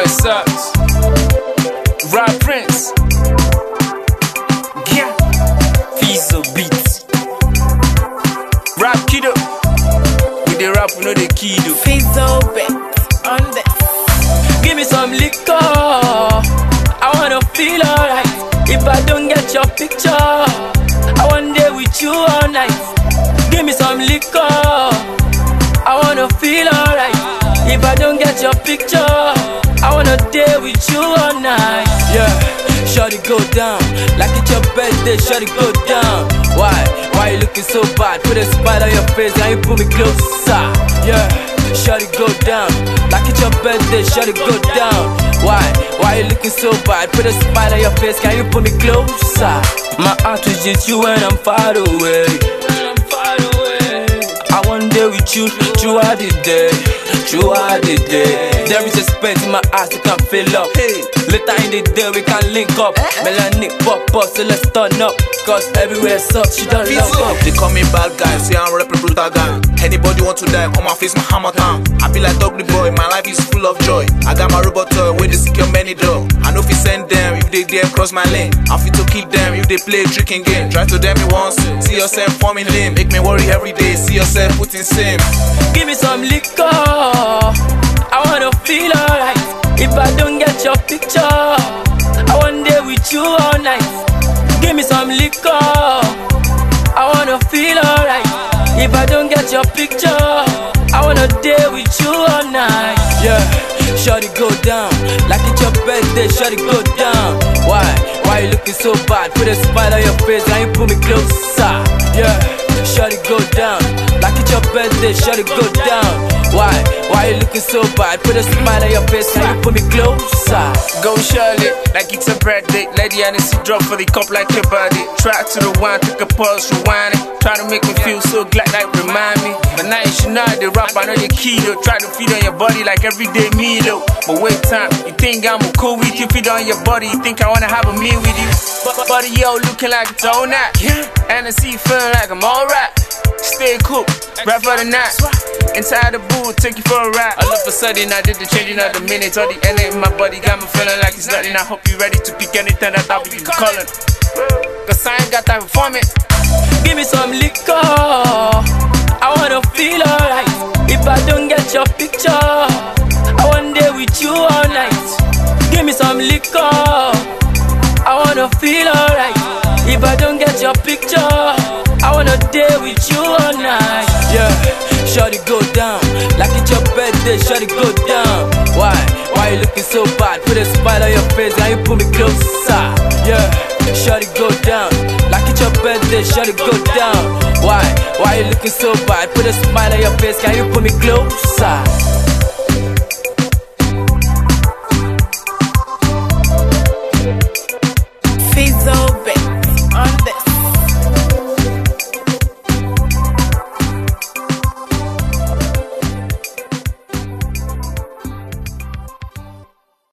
West Ups, Rap Prince, yeah, Fizo Beats, Rap Kiddo. We dey rap, we know the kiddo. Fizo Beats on this. Give me some liquor, I wanna feel alright. If I don't get your picture, I wanna day with you all night. Give me some liquor, I wanna feel alright. If I don't get your picture, I wanna day with you all night. Yeah, shawty go down, like it's your birthday, shawty go down. Why you looking so bad? Put a smile on your face, now you put me closer. Yeah, shawty go down, like it's your birthday, shawty go down. Why you looking so bad? Put a smile on your face, can you put me closer? My heart is just you when I'm far away. I wanna day with you throughout the day, throughout the day. There is a space in my eyes that can fill up. Later in the day we can link up. Melanic pop up, so let's turn up. Cause everywhere sucks, she don't love up. They call me bad guy, say I'm rapping brutal gang. Anybody want to die, come and face my hammer town. I be like ugly boy, my life is full of joy. I got my robot toy, where they secure many doors. I know if you send them, if they dare cross my lane. I fit to keep them, if they play a tricking game. Try to them me once, see yourself forming lame. Make me worry every day, see yourself putting same. Give me some liquor, I wanna feel alright. If I don't get your picture, I wanna day with you all night. Give me some liquor, I wanna feel alright. If I don't get your picture, I wanna day with you all night. Yeah, shawty go down, like it's your birthday, shawty go down. Why you looking so bad? Put a smile on your face, now you put me closer. Yeah, shawty go down, like it's your birthday, shawty go down. Why you looking so bad? Put a smile on your face, now you put me closer. Go Shirley, like it's a birthday. Lady Hennessy drop for the cup like your body. Try to the wine, take a pulse, rewind it. Try to make me feel so glad, like remind me. But now you should know the rap, I know your kiddo. Try to feed on your body like everyday meal. But wait time, you think I'm cool with you? Feed on your body, you think I wanna have a meal with you? Body yo, looking like it's all night. Hennessy feeling like I'm alright. Stay cool, rap for the night. Inside the booth, take you for a ride. All of a sudden I did the changing of the minutes. All the energy in my body got me feeling like it's nothing. I hope you ready to pick anything that I'll be calling. Cause I ain't got time for it. Give me some liquor, I wanna feel alright. If I don't get your picture, I wanna day with you all night. Give me some liquor, I wanna feel alright. If I don't get your picture, I wanna day with you all night. Yeah, shawty go down, like it's your birthday, shawty go down. Why you looking so bad? Put a smile on your face, now you put me closer. Yeah, shawty go down, like it's your birthday, shawty go down. Why you looking so bad? Put a smile on your face, can you put me closer?